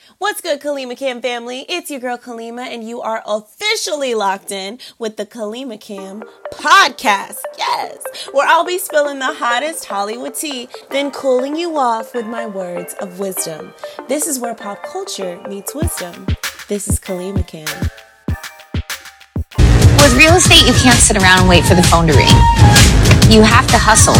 What's good, Kalima Cam family? It's your girl Kalima, and you are officially locked in with the Kalima Cam podcast. Yes, where I'll be spilling the hottest Hollywood tea, then cooling you off with my words of wisdom. This is where pop culture meets wisdom. This is Kalima Cam. With real estate, you can't sit around and wait for the phone to ring. You have to hustle.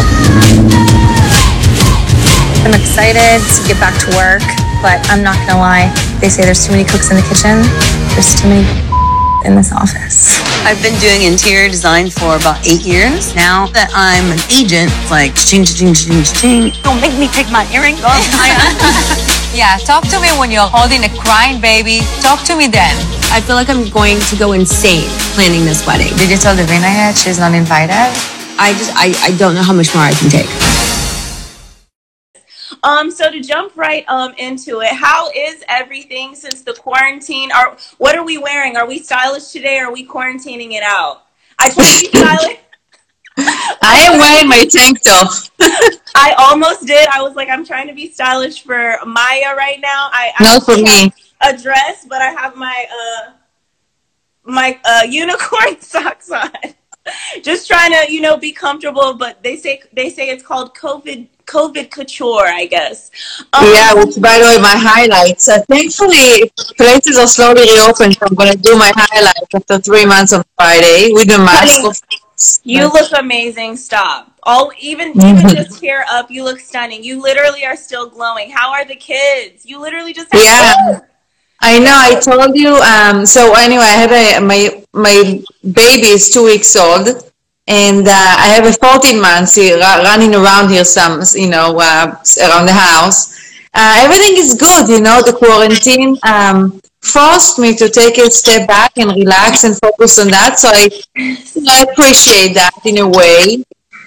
I'm excited to get back to work, but I'm not gonna lie. They say there's too many cooks in the kitchen. There's too many in this office. I've been doing interior design for about 8 years. Now that I'm an agent, it's like ching, ching, ching, ching. Don't make me take my earrings off. Yeah, talk to me when you're holding a crying baby. Talk to me then. I feel like I'm going to go insane planning this wedding. Did you tell Davina yet she's not invited? I don't know how much more I can take. So to jump right into it, how is everything since the quarantine? What are we wearing? Are we stylish today, or are we quarantining it out? I tried to be stylish. I am wearing my tank top. I almost did. I was like, I'm trying to be stylish for Maya right now. Not for me. A dress, but I have my unicorn socks on. Just trying to, be comfortable. But they say it's called COVID couture, I guess. Yeah, which, by the way, my highlights. Thankfully, places are slowly reopened, so I'm going to do my highlights after 3 months on Friday with the mask. You look amazing. Stop. Even just hair up, you look stunning. You literally are still glowing. How are the kids? You literally just have I know. I told you. So anyway, I have my baby is 2 weeks old, and I have a 14 months here, running around here around the house. Everything is good. The quarantine forced me to take a step back and relax and focus on that. So I appreciate that in a way.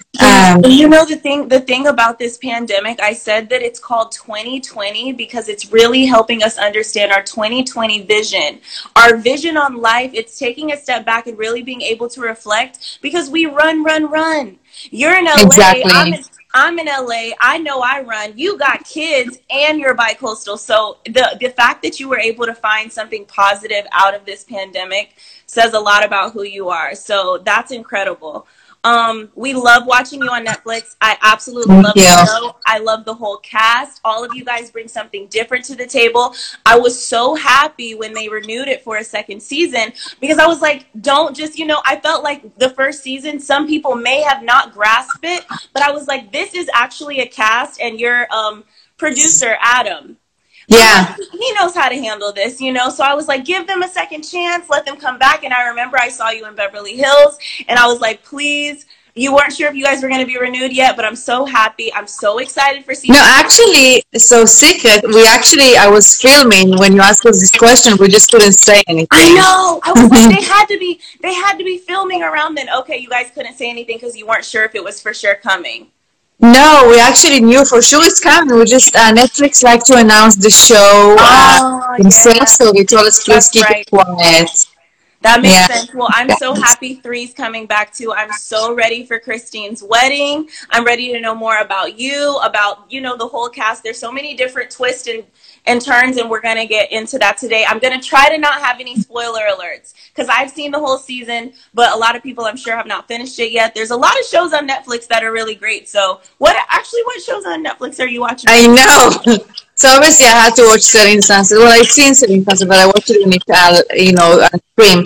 The thing about this pandemic, I said that it's called 2020 because it's really helping us understand our 2020 vision, our vision on life. It's taking a step back and really being able to reflect, because we run. You're in LA. Exactly. I'm in LA. I know I run. You got kids and you're bi-coastal. So the fact that you were able to find something positive out of this pandemic says a lot about who you are. So that's incredible. We love watching you on Netflix. I absolutely love the show. I love the whole cast. All of you guys bring something different to the table. I was so happy when they renewed it for a second season, because I was like, don't just, I felt like the first season, some people may have not grasped it, but I was like, this is actually a cast, and your producer, Adam. Yeah. He knows how to handle this, So I was like, give them a second chance, let them come back. And I remember I saw you in Beverly Hills, and I was like, please. You weren't sure if you guys were going to be renewed yet, but I'm so happy. I'm so excited for season. No, actually, so secret. I was filming when you asked us this question. We just couldn't say anything. I know. I was like, they had to be filming around then. Okay, you guys couldn't say anything because you weren't sure if it was for sure coming. No, we actually knew for sure it's coming. We just Netflix like to announce the show themselves, so we told us please keep it quiet. That makes sense. Well, I'm so happy 3's coming back too. I'm so ready for Christine's wedding. I'm ready to know more about you, about the whole cast. There's so many different twists and turns, and we're gonna get into that today. I'm gonna try to not have any spoiler alerts because I've seen the whole season, but a lot of people I'm sure have not finished it yet. There's a lot of shows on Netflix that are really great. So what shows on Netflix are you watching? I know. So obviously I had to watch Selling Sunset. Well, I've seen Selling Sunset, but I watched it in stream.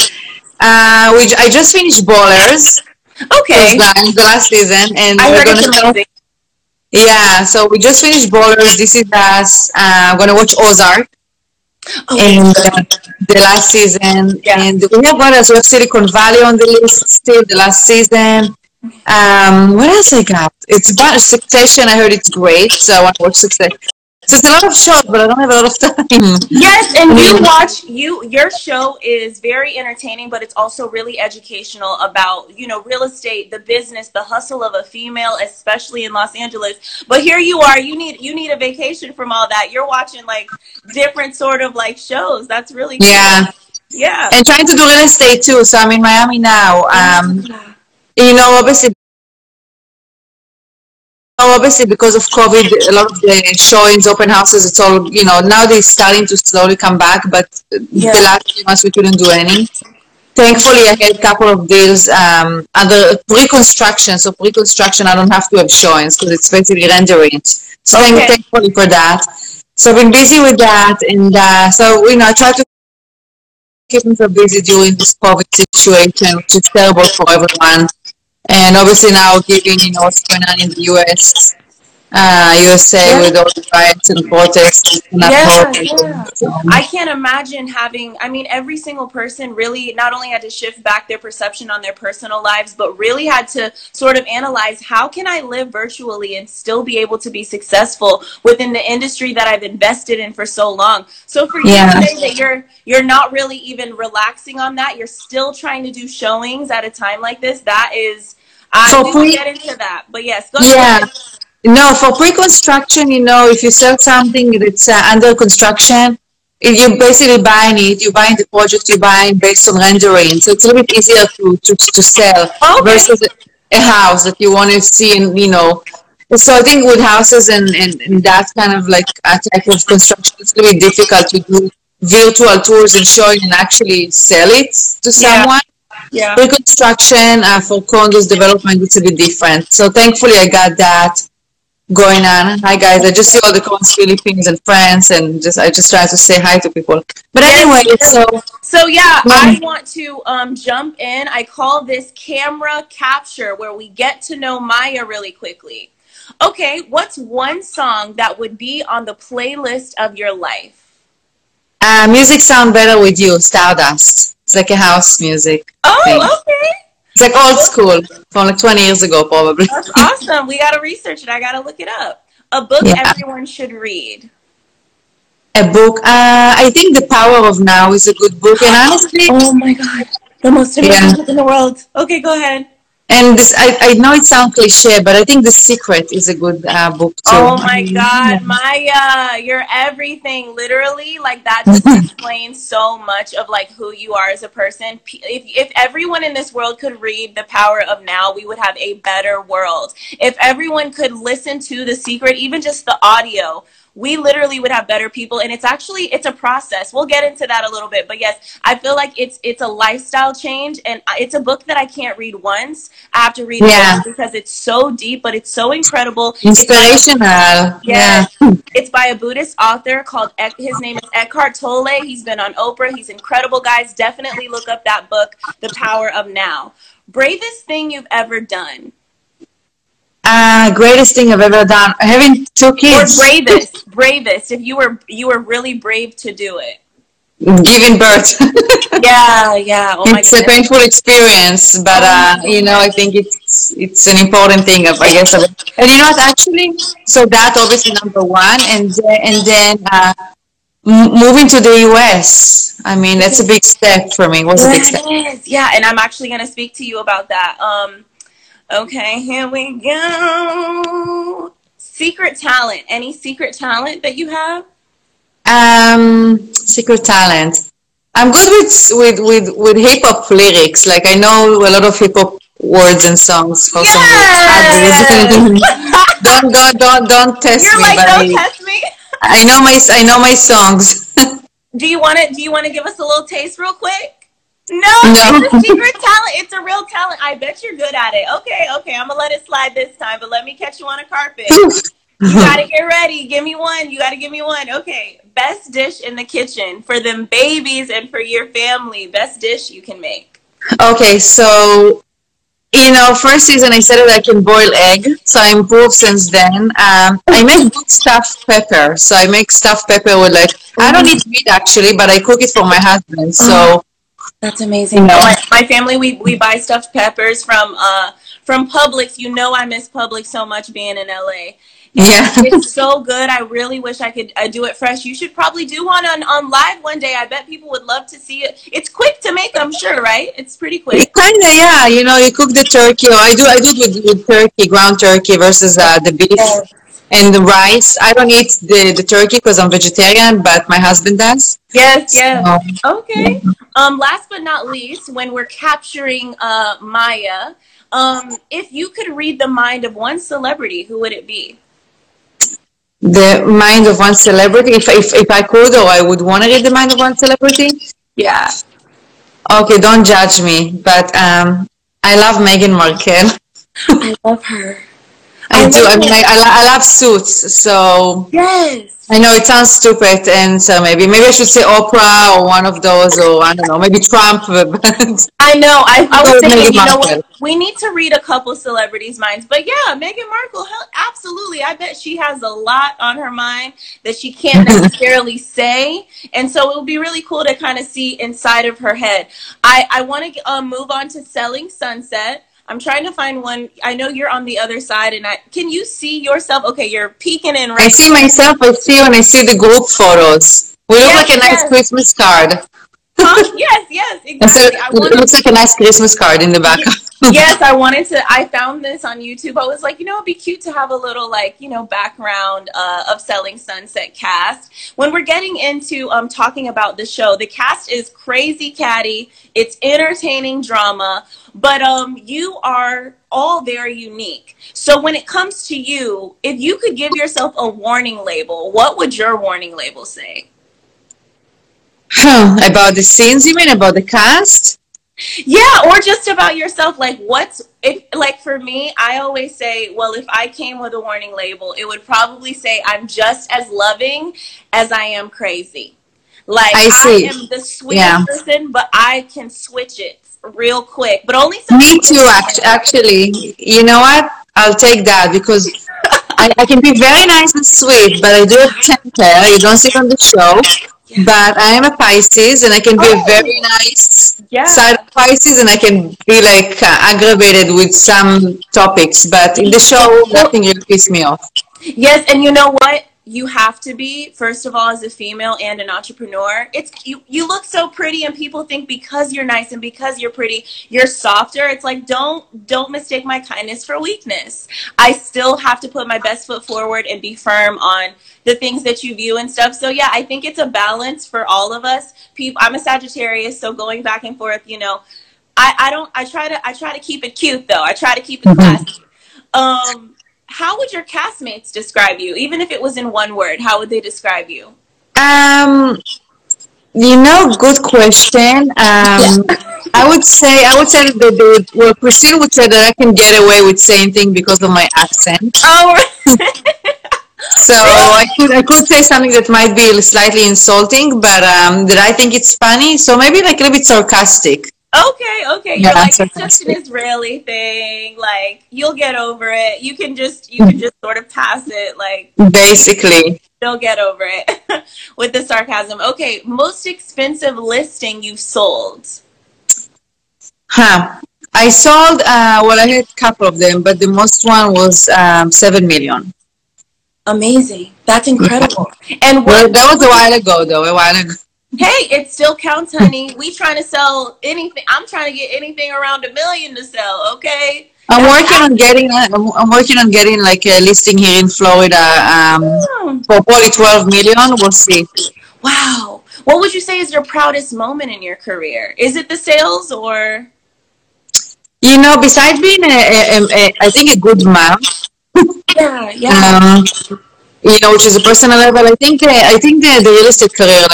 I just finished Ballers. Okay. The last season, and I heard it's amazing. Yeah, so we just finished Ballers. This is us. I'm gonna watch Ozark. And the last season, and we have what else? We have Silicon Valley on the list still. The last season. What else I got? It's about Succession. I heard it's great, so I want to watch Succession. So it's a lot of shows, but I don't have a lot of time. Yes, and your show is very entertaining, but it's also really educational about, real estate, the business, the hustle of a female, especially in Los Angeles. But here you are, you need a vacation from all that. You're watching like different sort of like shows. That's really cool. Yeah. And trying to do real estate too. So I'm in Miami now. Obviously obviously because of COVID, a lot of the showings, open houses, it's all, now they're starting to slowly come back, but the last few months we couldn't do any. Thankfully, I had a couple of deals under pre-construction. So pre-construction, I don't have to have showings because it's basically rendering. So thankfully for that. So I've been busy with that, and so I try to keep myself busy during this COVID situation, which is terrible for everyone. And obviously now given what's going on in the US, USA with all the riots and protests. So. I can't imagine every single person really not only had to shift back their perception on their personal lives, but really had to sort of analyze, how can I live virtually and still be able to be successful within the industry that I've invested in for so long? So for you to say that you're not really even relaxing on that, you're still trying to do showings at a time like this, that is, we get into that. But yes, go ahead. No, for pre-construction, if you sell something that's under construction, you're basically buying it, you're buying the project, you're buying based on rendering. So it's a little bit easier to sell versus a house that you want to see. And, so I think with houses and that kind of like a type of construction, it's really difficult to do virtual tours and showing and actually sell it to someone. Yeah. Pre-construction for condos development, it's a bit different. So thankfully I got that going on. Hi guys, I just see all the comments, Philippines and France, and I just try to say hi to people. But anyway, I want to jump in. I call this camera capture, where we get to know Maya really quickly. Okay, what's one song that would be on the playlist of your life? Music Sound Better With You, Stardust. It's like a house music. Oh, okay. It's like old school, from like 20 years ago, probably. That's awesome. We got to research it. I got to look it up. A book everyone should read. A book? I think The Power of Now is a good book. And honestly... Oh my God. The most amazing book in the world. Okay, go ahead. And this, I know it sounds cliche, but I think The Secret is a good book too. Oh my God, Maya, you're everything. Literally, like that just explains so much of like who you are as a person. If everyone in this world could read The Power of Now, we would have a better world. If everyone could listen to The Secret, even just the audio, we literally would have better people. And it's a process. We'll get into that a little bit. But yes, I feel like it's a lifestyle change. And it's a book that I can't read once. I have to read it because it's so deep, but it's so incredible. Inspirational. It's by a Buddhist author called, his name is Eckhart Tolle. He's been on Oprah. He's incredible, guys. Definitely look up that book, The Power of Now. Bravest thing you've ever done? Greatest thing I've ever done. Having 2 kids. Or bravest. If you were really brave to do it. Giving birth. Yeah. Oh my it's a painful experience, but I think it's an important thing. I guess. And you know what? Actually, so that obviously number one, and then moving to the US. I mean, that's a big step for me. It was a big step. Yeah, and I'm actually going to speak to you about that. Okay, here we go. Secret talent. Any secret talent that you have? Secret talent. I'm good with hip hop lyrics. Like I know a lot of hip hop words and songs. Don't test You're me. Like, don't test me. I know my songs. Do you want to give us a little taste real quick? No, it's a secret talent. It's a real talent. I bet you're good at it. Okay. I'm gonna let it slide this time, but let me catch you on a carpet. You gotta get ready. Give me one. You gotta give me one. Okay. Best dish in the kitchen for them babies and for your family. Best dish you can make. Okay, so first season I said that I can boil egg, so I improved since then. I make good stuffed pepper, so I make stuffed pepper with I don't eat meat actually, but I cook it for my husband. So that's amazing. My family, we buy stuffed peppers from Publix. I miss Publix so much being in LA. It's so good. I really wish I could do it fresh. You should probably do one on live one day. I bet people would love to see it. It's quick to make, I'm sure, right? It's pretty quick. Kinda, yeah. You cook the turkey, or I do it with turkey, ground turkey versus the beef and the rice. I don't eat the turkey because I'm vegetarian, but my husband does. Yes. Okay. Last but not least, when we're capturing Maya, If you could read the mind of one celebrity, who would it be? The mind of one celebrity. If I could, or I would want to read the mind of one celebrity. Yeah. Okay, don't judge me, but I love Meghan Markle. I love her. I do. I mean, I love Suits, so Yes. I know it sounds stupid, and so maybe I should say Oprah or one of those, or I don't know, maybe Trump. But I know. I was thinking, you know Markle. what? We need to read a couple celebrities' minds. But yeah, Meghan Markle, absolutely. I bet she has a lot on her mind that she can't necessarily say. And so it would be really cool to kind of see inside of her head. I want to move on to Selling Sunset. I'm trying to find one. I know you're on the other side, and can you see yourself? Okay, you're peeking in right I see myself. I see when I see the group photos. We look like a nice Christmas card. Huh? Yes, exactly. It looks like a nice Christmas card in the background. Yes, I found this on YouTube. I was like, it'd be cute to have a little background of Selling Sunset cast. When we're getting into talking about the show, the cast is crazy catty. It's entertaining drama, but you are all very unique. So when it comes to you, if you could give yourself a warning label, what would your warning label say? About the scenes, you mean? About the cast? Yeah, or just about yourself. For me, I always say, well, if I came with a warning label, it would probably say I'm just as loving as I am crazy. I am the sweetest person, but I can switch it real quick. But only me too, actually. You know what? I'll take that because I can be very nice and sweet, but I do have temper. You don't see it on the show. But I am a Pisces, and I can be a very nice side of Pisces, and I can be aggravated with some topics. But in the show, nothing really pisses me off. Yes, and you know what? You have to be, first of all, as a female and an entrepreneur. You look so pretty, and people think because you're nice and because you're pretty, you're softer. It's like, don't mistake my kindness for weakness. I still have to put my best foot forward and be firm on the things that you view and stuff. So yeah, I think it's a balance for all of us. I'm a Sagittarius, so going back and forth, I try to keep it cute though. I try to keep it classy. How would your castmates describe you? Even if it was in one word, how would they describe you? Good question. I would say that Christine would say that I can get away with saying things because of my accent. Oh, so I could say something that might be slightly insulting, but that I think it's funny. So maybe a little bit sarcastic. Okay. You're it's just an Israeli thing. You'll get over it. You can just sort of pass it. Basically. You'll get over it with the sarcasm. Okay, most expensive listing you've sold. I sold, I had a couple of them, but the most one was 7 million. Amazing. That's incredible. And that was a while ago. Hey, it still counts, honey. We trying to sell anything. I'm trying to get anything around $1 million to sell. Okay. I'm working on getting a listing here in Florida for probably 12 million. We'll see. Wow. What would you say is your proudest moment in your career? Is it the sales or? Besides being I think a good mom. Yeah. Which is a personal level. I think the real estate career,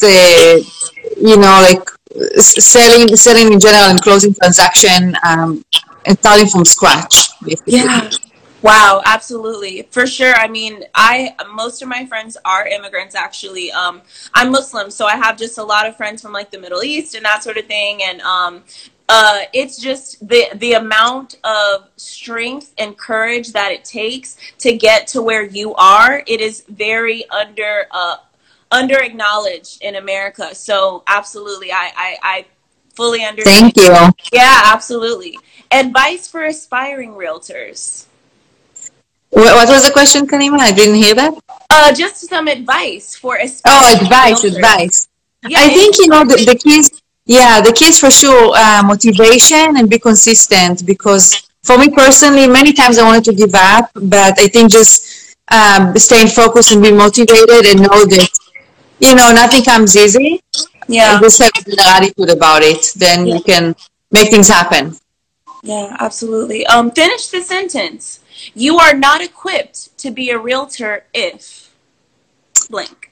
selling in general and closing transaction, and starting from scratch. Basically. Yeah. Wow, absolutely. For sure. I mean, most of my friends are immigrants, actually. I'm Muslim, so I have just a lot of friends from the Middle East and that sort of thing. And it's just the amount of strength and courage that it takes to get to where you are. It is very under acknowledged in America. So absolutely, I fully understand. Thank you. Yeah, absolutely. Advice for aspiring realtors. What was the question, Karima? I didn't hear that. Just some advice for aspiring advice. Yeah, I think the keys. Yeah, the keys for sure, motivation and be consistent, because for me personally, many times I wanted to give up, but I think just staying focused and being motivated and know that, nothing comes easy. Yeah. And just have an attitude about it, then you can make things happen. Yeah, absolutely. Finish the sentence. You are not equipped to be a realtor if blank.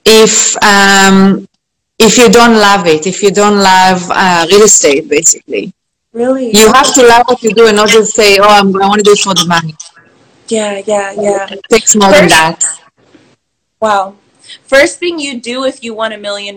If you don't love it, if you don't love real estate, basically. Really? You have to love what you do and not just say, oh, I want to do it for the money. Yeah. It takes more than that. Wow. First thing you do if you won $1 million.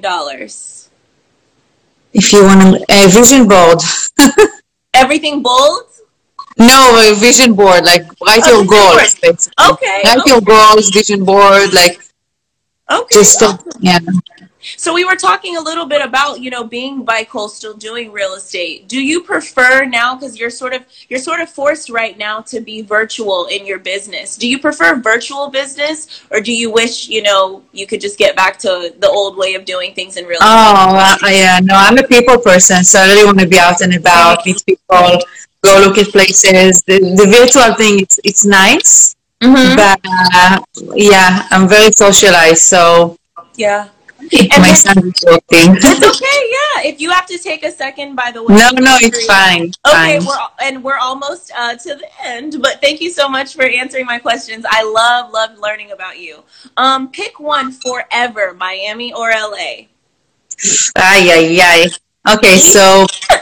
If you want a vision board. Everything bold? No, a vision board, like write your goals, basically. Okay. Write your goals, vision board, like just, yeah. So we were talking a little bit about, being bi-coastal, doing real estate. Do you prefer now, because you're sort of forced right now to be virtual in your business. Do you prefer virtual business, or do you wish, you could just get back to the old way of doing things in real estate? Oh, yeah, no, I'm a people person, so I really want to be out and about, meet people, go look at places. The virtual thing, it's nice, but yeah, I'm very socialized, so yeah. My son is joking. It's okay, yeah. If you have to take a second, by the way. No, it's fine. Okay, we're almost to the end, but thank you so much for answering my questions. I love learning about you. Pick one forever, Miami or LA. Ay. Okay, so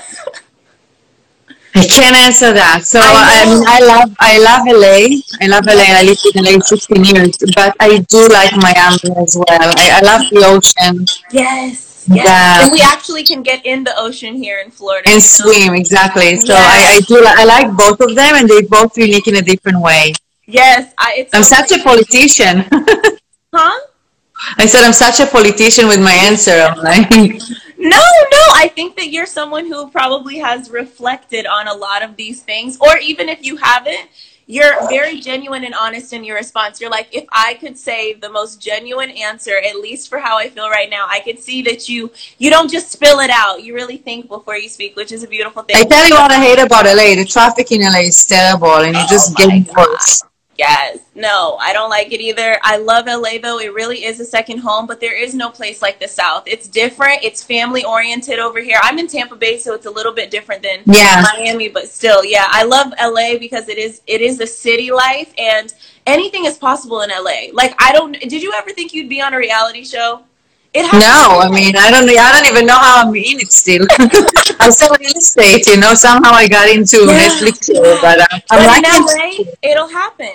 I can't answer that. So I love LA. I love LA. I lived in LA 16 years, but I do like Miami as well. I love the ocean. Yes. And we actually can get in the ocean here in Florida. And swim, exactly. So I like both of them, and they're both unique in a different way. Yes. I'm such a politician. Huh? I said I'm such a politician with my answer. I'm like... No, I think that you're someone who probably has reflected on a lot of these things, or even if you haven't, you're very genuine and honest in your response. You're like, if I could say the most genuine answer, at least for how I feel right now, I could see that you don't just spill it out. You really think before you speak, which is a beautiful thing. I tell you what I hate about LA. The traffic in LA is terrible, and it just getting worse. Yes. No, I don't like it either. I love LA though. It really is a second home, but there is no place like the South. It's different. It's family oriented over here. I'm in Tampa Bay, so it's a little bit different than Miami, but still, yeah. I love LA because it is a city life, and anything is possible in LA. Like, did you ever think you'd be on a reality show? No, I mean, I don't even know how I'm in it still. I'm still in real estate, somehow I got into Netflix, but I'm like, in LA, it'll happen.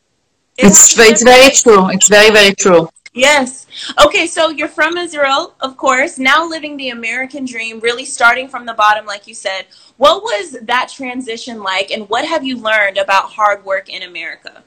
It's very true. It's very, very true. Yes. Okay, so you're from Israel, of course, now living the American dream, really starting from the bottom, like you said. What was that transition like, and what have you learned about hard work in America?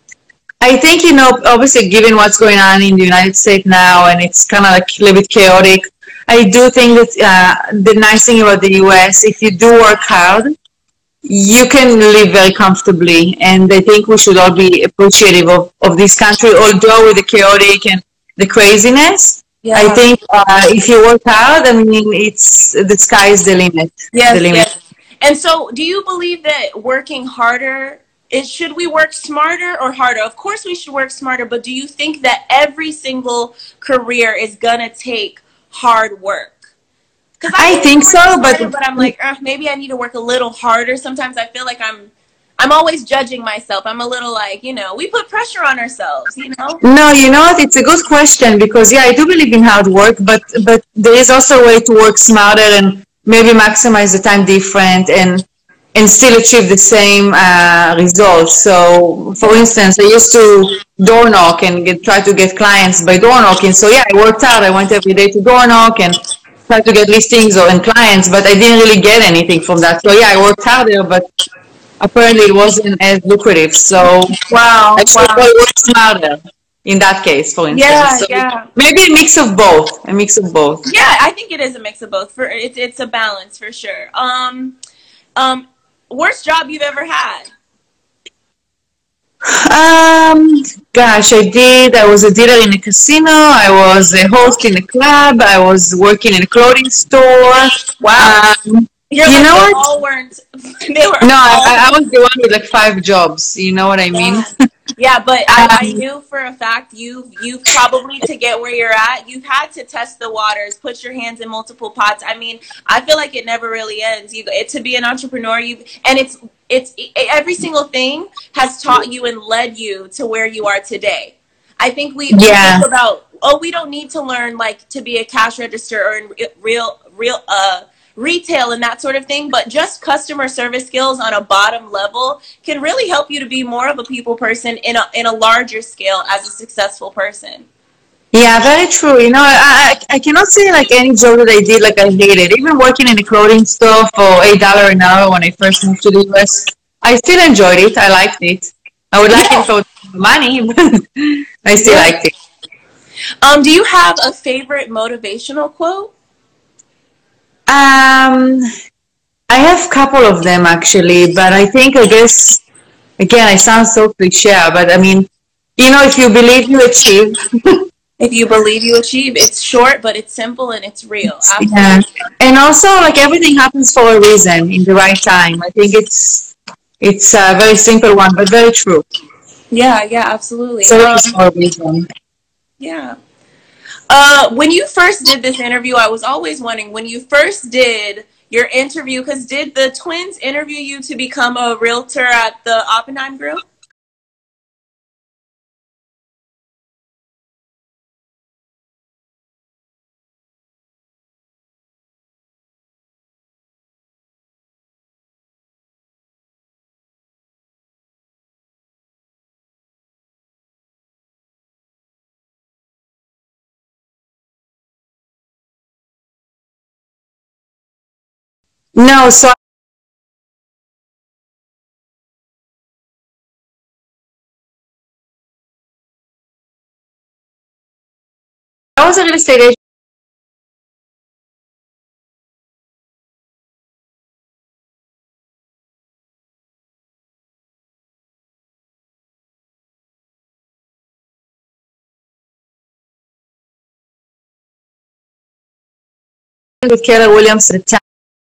I think, obviously given what's going on in the United States now, and it's kind of like a little bit chaotic, I do think that the nice thing about the US, if you do work hard, you can live very comfortably. And I think we should all be appreciative of this country, although with the chaotic and the craziness. Yeah. I think if you work hard, I mean, the sky is the limit. Yes. And so do you believe that working harder, should we work smarter or harder? Of course we should work smarter, but do you think that every single career is going to take hard work? Because I think so, but I'm like, maybe I need to work a little harder. Sometimes I feel like I'm always judging myself. I'm a little like, we put pressure on ourselves, No, it's a good question because, I do believe in hard work, but there is also a way to work smarter and maybe maximize the time different and still achieve the same results. So, for instance, I used to door knock and try to get clients by door knocking. So, I worked hard. I went every day to door knock and try to get listings and clients, but I didn't really get anything from that. So, I worked harder, but apparently it wasn't as lucrative. So, I should work smarter in that case, for instance. Maybe a mix of both. Yeah, I think it is a mix of both. It's a balance for sure. Worst job you've ever had? Gosh, I was a dealer in a casino. I was a host in a club. I was working in a clothing store. Wow. You know what? All weren't. I was the one with like 5 jobs. You know what I mean? Yeah, but I knew for a fact you probably, to get where you're at, you've had to test the waters, put your hands in multiple pots. I mean, I feel like it never really ends. To be an entrepreneur, it's every single thing has taught you and led you to where you are today. I think we think about, oh, we don't need to learn like to be a cash register or in real retail and that sort of thing, but just customer service skills on a bottom level can really help you to be more of a people person in a larger scale as a successful person. Yeah, very true. You know, I cannot say like any job that I did like I hated. Even working in a clothing store for $8 an hour when I first moved to the US, I still enjoyed it. I liked it. I would like it for money, but I still liked it. Do you have a favorite motivational quote? I have a couple of them actually, but I guess, again, I sound so cliche, but I mean, you know, if you believe, you achieve. If you believe, you achieve. It's short, but it's simple and it's real. Absolutely. Yeah. And also, like, everything happens for a reason in the right time. I think it's a very simple one, but very true. Yeah, absolutely. So it's for a reason. Yeah. When you first did this interview, I was always wondering, when you first did your interview, because did the twins interview you to become a realtor at the Oppenheim Group? No, so I was a real estate agent. With Keller Williams at the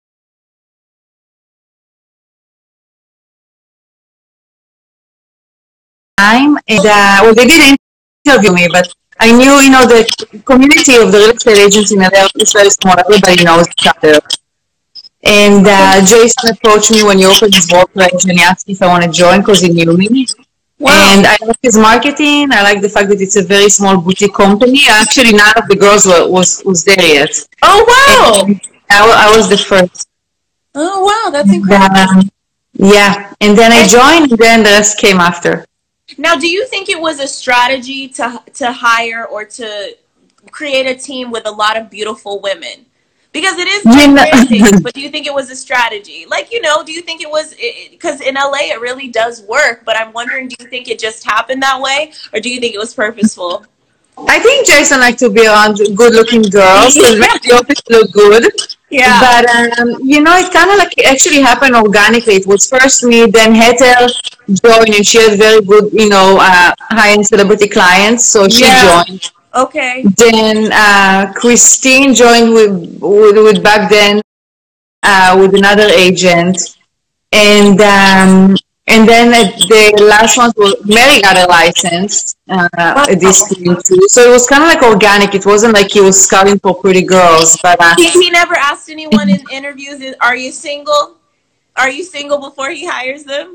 time, and well, they didn't interview me, but I knew, you know, the community of the real estate agents in LA is very small. Everybody knows each other. And Jason approached me when he opened his brokerage, and he asked me if I want to join because he knew me. Wow. And I like his marketing. I like the fact that it's a very small boutique company. Actually, none of the girls was there yet. Oh, wow. And I was the first. Oh, wow. That's incredible. Yeah. And then I joined, and then the rest came after. Now, do you think it was a strategy to hire or to create a team with a lot of beautiful women? Because it is gigantic, but do you think it was a strategy? Like, you know, do you think it was, because in LA it really does work, but I'm wondering, do you think it just happened that way, or do you think it was purposeful? I think Jason liked to be around good-looking girls, so it makes the office look good. Yeah. But, you know, it kind of like actually happened organically. It was first me, then Heather joined, and she had very good, you know, high-end celebrity clients, so she joined. Okay. Then Christine joined with back then with another agent, and then the last one was Mary got a license at this point too. So it was kind of like organic. It wasn't like he was scouting for pretty girls. But he never asked anyone in interviews, "Are you single? Are you single?" before he hires them.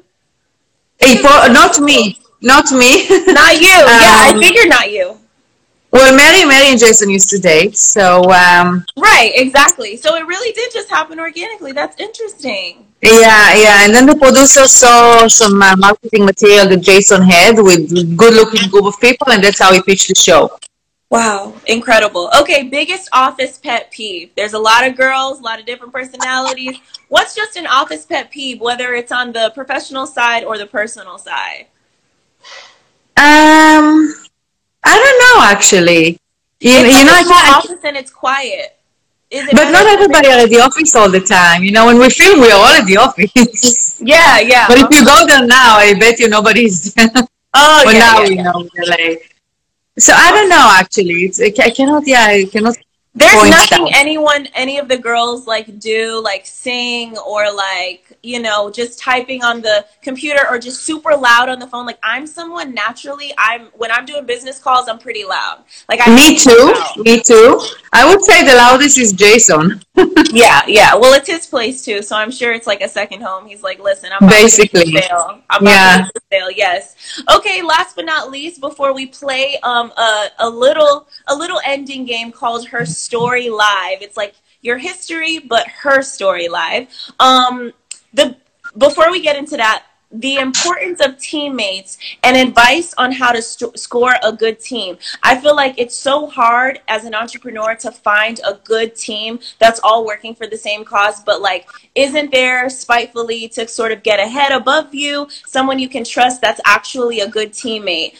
Not me. Not me. Not you. Yeah, I figured not you. Well, Mary and Jason used to date, so... Right, exactly. So it really did just happen organically. That's interesting. Yeah. And then the producer saw some marketing material that Jason had with good-looking group of people, and that's how he pitched the show. Wow, incredible. Okay, biggest office pet peeve. There's a lot of girls, a lot of different personalities. What's just an office pet peeve, whether it's on the professional side or the personal side? I don't know, actually. You know, it's an office and it's quiet. But not everybody are at the office all the time. You know, when we film, we're all at the office. Yeah. But if you go there now, I bet you nobody's there. Oh, but now we know in LA. So I don't know, actually. I cannot. There's points nothing out. any of the girls like do, like sing or like, you know, just typing on the computer or just super loud on the phone. Like I'm someone naturally, when I'm doing business calls, I'm pretty loud. Like I Me can flip too. out. Me too. I would say the loudest is Jason, Yeah, yeah. Well, it's his place too, so I'm sure it's like a second home. He's like, listen, I'm about to make basically. this sale. I'm about to Yeah. make this sale. Yes. Okay. Last but not least, before we play a little ending game called Her Story Live. It's like your history, but her story live. The Before we get into that, the importance of teammates and advice on how to score a good team. I feel like it's so hard as an entrepreneur to find a good team that's all working for the same cause, but like, isn't there spitefully to sort of get ahead above you, someone you can trust that's actually a good teammate?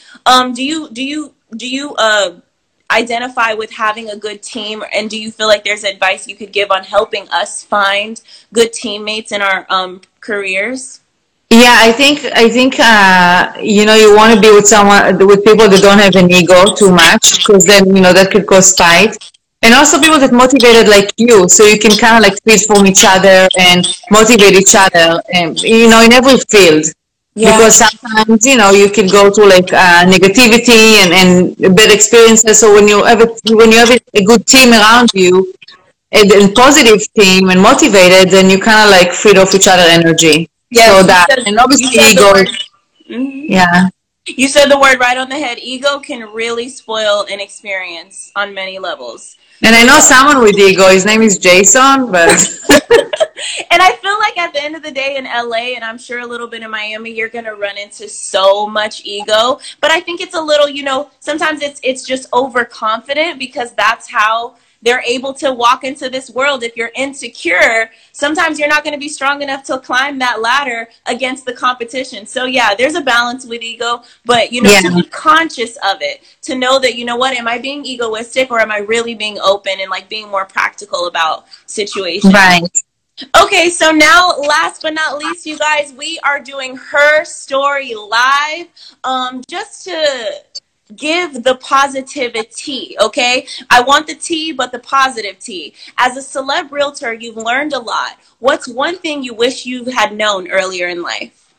Do you identify with having a good team, and do you feel like there's advice you could give on helping us find good teammates in our careers? Yeah, I think you want to be with someone with people that don't have an ego too much, because then that could cause fight. And also people that motivated like you, so you can kind of like feed from each other and motivate each other, and in every field. Yeah. Because sometimes you can go to like negativity and bad experiences. So when you have a good team around you, and positive team and motivated, then you kind of like feed off each other energy. So Yes, that, and you obviously said the ego, word. Mhm. yeah. You said the word right on the head. Ego can really spoil an experience on many levels. And I know someone with ego. His name is Jason, but And I feel like at the end of the day in LA, and I'm sure a little bit in Miami, you're gonna run into so much ego. But I think it's a little, sometimes it's just overconfident because that's how they're able to walk into this world. If you're insecure, sometimes you're not going to be strong enough to climb that ladder against the competition. So yeah, there's a balance with ego, but yeah, to be conscious of it, to know that, what, am I being egoistic or am I really being open and like being more practical about situations? right. Okay, so now, last but not least, you guys, we are doing Her Story Live. Just to give the positivity, okay? I want the tea, but the positive tea. As a celeb realtor, you've learned a lot. What's one thing you wish you had known earlier in life?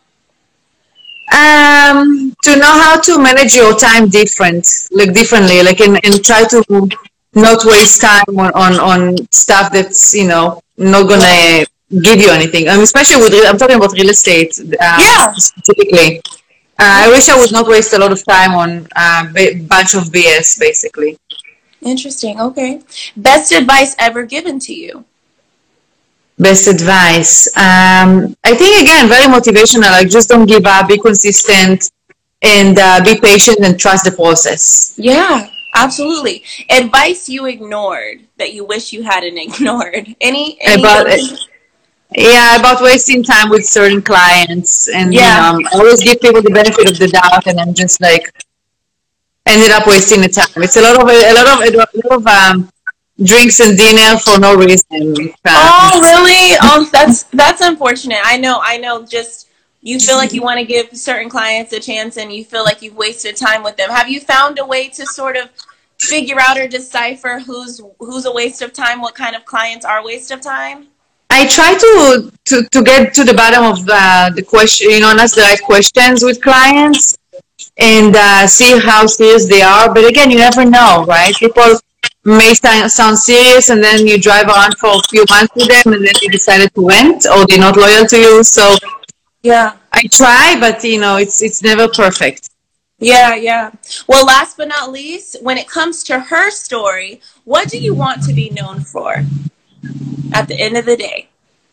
To know how to manage your time differently, like and try to not waste time on stuff that's not gonna give you anything. Especially I'm talking about real estate Yeah. specifically. I wish I would not waste a lot of time on a bunch of BS, basically. Interesting. Okay. Best advice ever given to you? Best advice. I think, again, very motivational. Like, just don't give up, be consistent, and be patient and trust the process. Yeah, absolutely. Advice you ignored that you wish you hadn't ignored. Any About about wasting time with certain clients, and Yeah. I always give people the benefit of the doubt, and I'm just like ended up wasting the time. It's a lot of drinks and dinner for no reason. Oh, really? Oh, that's unfortunate. I know. Just you feel like you want to give certain clients a chance, and you feel like you've wasted time with them. Have you found a way to sort of figure out or decipher who's a waste of time? What kind of clients are a waste of time? I try to get to the bottom of the question, and ask the right questions with clients, and see how serious they are. But again, you never know, right? People may sound serious, and then you drive around for a few months with them, and then you decided to rent, or they're not loyal to you. So Yeah. I try, but it's never perfect. Yeah. Well, last but not least, when it comes to her story, what do you want to be known for at the end of the day?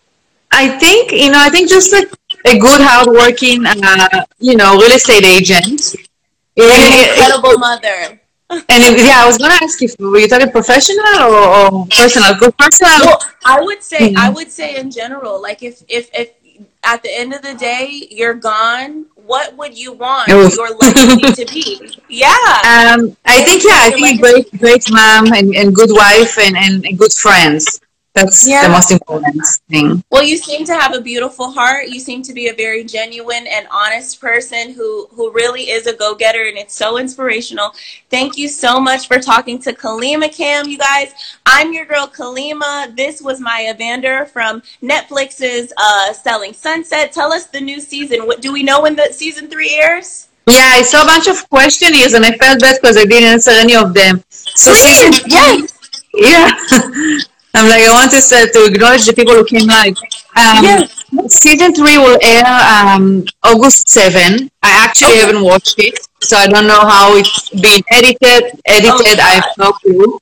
I think just like a good, hardworking, real estate agent. An incredible mother. I was gonna ask if were you talking professional or personal? Good personal. Well, I would say in general, like if at the end of the day you're gone, what would you want Oof. your legacy to be? Yeah. I think a great mom and good wife and good friends. That's Yeah. the most important thing. Well, you seem to have a beautiful heart. You seem to be a very genuine and honest person who really is a go-getter, and it's so inspirational. Thank you so much for talking to Kalima Cam, you guys. I'm your girl Kalima. This was Maya Vander from Netflix's Selling Sunset. Tell us the new season. What do we know when the season 3 airs? Yeah, I saw a bunch of questionnaires and I felt bad because I didn't answer any of them. So season Yes. yeah. I'm like, I want to acknowledge the people who came live. Yes. Season 3 will air August 7. I actually haven't watched it, so I don't know how it's been edited. I have no clue.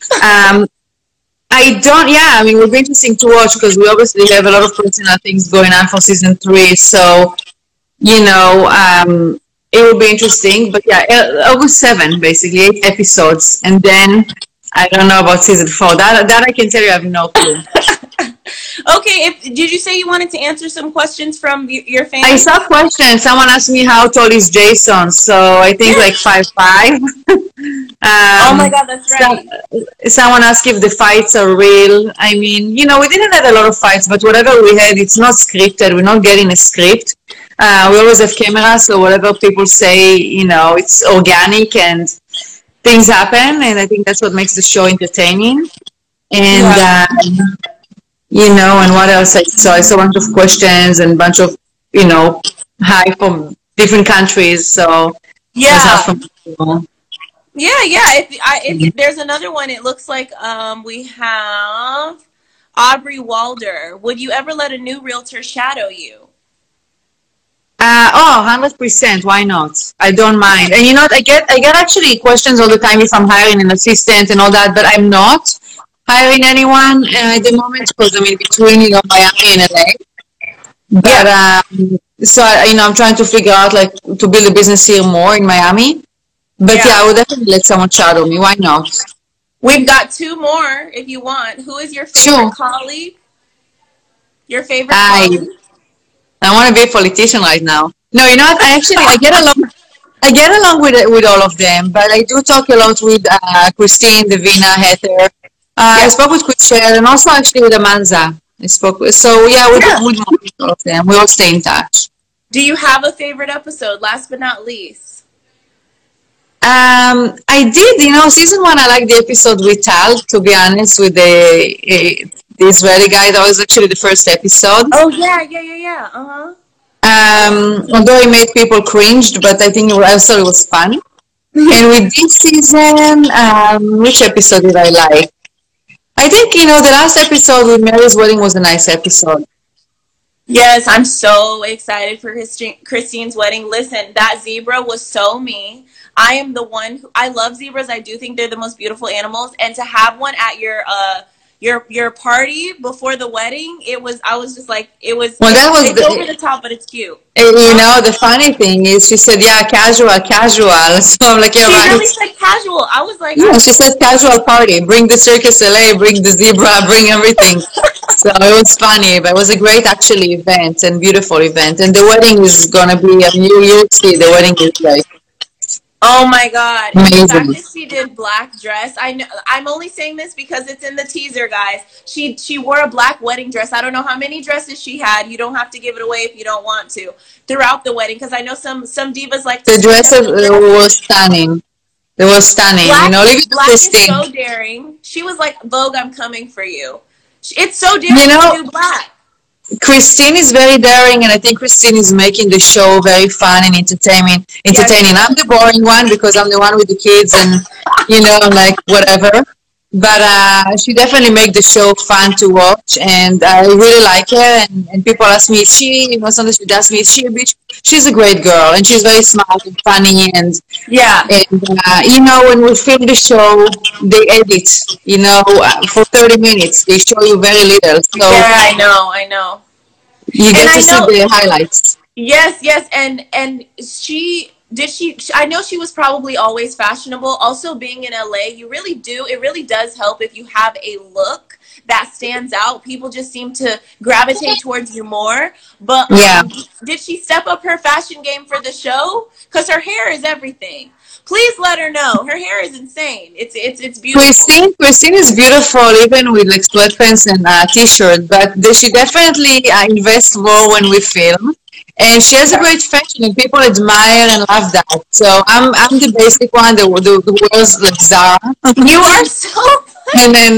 I mean, it will be interesting to watch because we obviously have a lot of personal things going on for season 3, so, it will be interesting. But yeah, August 7, basically, 8 episodes, and then I don't know about season 4. That I can tell you, I have no clue. Okay, did you say you wanted to answer some questions from your fans? I saw questions. Someone asked me how tall is Jason, so I think like 5'5". Oh my God, that's right. Someone asked if the fights are real. I mean, we didn't have a lot of fights, but whatever we had, it's not scripted. We're not getting a script. We always have cameras, so whatever people say, it's organic and things happen, and I think that's what makes the show entertaining. And and what else I saw? I saw a bunch of questions and a bunch of, hi from different countries. So yeah. If there's another one, it looks like we have Aubrey Walder. Would you ever let a new realtor shadow you? 100%. Why not? I don't mind. And I get actually questions all the time if I'm hiring an assistant and all that, but I'm not hiring anyone at the moment because I'm in between, Miami and LA. But so I'm trying to figure out like to build a business here more in Miami. But I would definitely let someone shadow me. Why not? We've got 2 more if you want. Who is your favorite colleague? Your favorite colleague? I want to be a politician right now. No, what? I get along. I get along with all of them, but I do talk a lot with Christine, Davina, Heather. I spoke with Chriselle and also actually with Amanza. With all of them. We all stay in touch. Do you have a favorite episode? Last but not least. I did. Season 1. I liked the episode with Tal. To be honest, with the Israeli guy, that was actually the first episode. Oh yeah. Although it made people cringed, but I think it was fun. And with this season, which episode did I like? I think, the last episode with Mary's wedding was a nice episode. Yes, I'm so excited for Christine's wedding. Listen, that zebra was so me. I am the one I love zebras. I do think they're the most beautiful animals. And to have one at your party before the wedding, I was just like, it's over the top, but it's cute. The funny thing is she said, casual. So I'm like, she really said casual. I was like, she said casual party. Bring the Circus LA, bring the zebra, bring everything. So it was funny, but it was a great actually event and beautiful event. And the wedding is going to be, you'll see the wedding is like, oh my God. Amazing. The fact that she did black dress. I know, I'm only saying this because it's in the teaser, guys. She wore a black wedding dress. I don't know how many dresses she had. You don't have to give it away if you don't want to throughout the wedding, because I know some divas like the dresses was stunning. It was stunning. Black is so daring. She was like, Vogue, I'm coming for you. It's so daring to do black. Christine is very daring, and I think Christine is making the show very fun and entertaining. I'm the boring one because I'm the one with the kids and, like whatever. But she definitely makes the show fun to watch, and I really like her. And people ask me, sometimes she asks me, is she a bitch? She's a great girl, and she's very smart and funny. And when we film the show, they edit, for 30 minutes. They show you very little. So I know. You get to see the highlights. Yes, and I know she was probably always fashionable. Also, being in LA, it really does help if you have a look that stands out. People just seem to gravitate towards you more. But did she step up her fashion game for the show? Because her hair is everything. please let her know. Her hair is insane. It's beautiful. Christine is beautiful even with like sweatpants and t-shirt, but she definitely invests more when we film. And she has a great fashion, and people admire and love that. So I'm the basic one, the wears like Zara. You are so. And then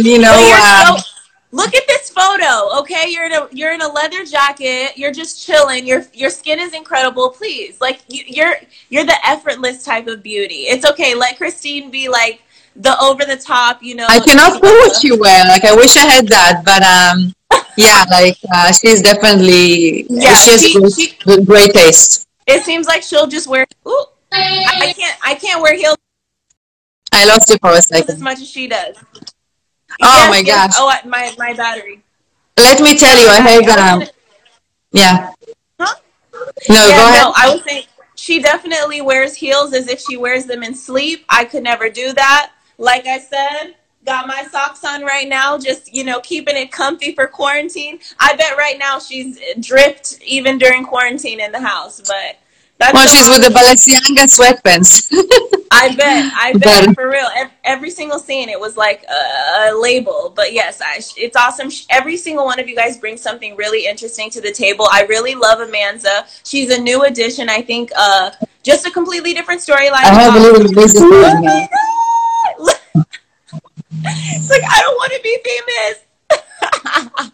Look at this photo, okay? You're in a leather jacket. You're just chilling. Your skin is incredible. Please, like you're the effortless type of beauty. It's okay. Let Christine be like the over the top. I cannot do what she wear. Like I wish I had that, but yeah, like she's definitely she has great taste. It seems like she'll just wear. Ooh, I can't wear heels. I lost you for a second. As much as she does. Oh my gosh. Oh, my battery. Let me tell you, I have yeah. Huh? No, go ahead. No, I was saying she definitely wears heels as if she wears them in sleep. I could never do that. Like I said, got my socks on right now, just keeping it comfy for quarantine. I bet right now she's dripped even during quarantine in the house, but she's with the Balenciaga sweatpants. I bet for real. Every single scene, it was like a label. But yes, it's awesome. Every single one of you guys brings something really interesting to the table. I really love Amanza. She's a new addition. I think just a completely different storyline. I have a little business. Oh my God. It's like, I don't want to be famous.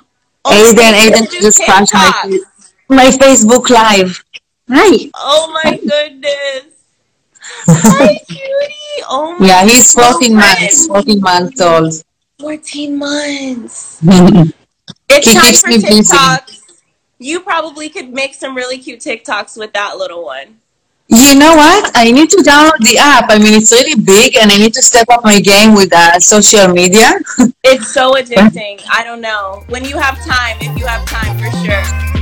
Aiden just crashed my Facebook Live. Hi. Oh my goodness. Hi, cutie. Oh my. Yeah, he's 14 months. 14 months old. 14 months. He It's time keeps for me busy. TikToks. You probably could make some really cute TikToks with that little one. You know what? I need to download the app. I mean, it's really big, and I need to step up my game with social media. It's so addicting. I don't know. When you have time, if you have time, for sure.